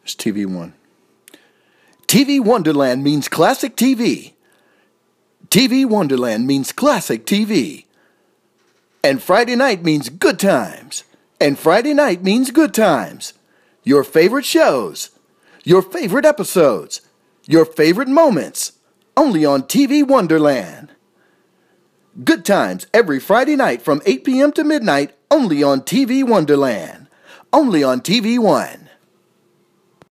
It's TV One. TV Wonderland means classic TV. TV Wonderland means classic TV. And Friday night means good times. And Friday night means good times. Your favorite shows. Your favorite episodes. Your favorite moments. Only on TV Wonderland. Good times every Friday night from 8 p.m. to midnight. Only on TV Wonderland. Only on TV One.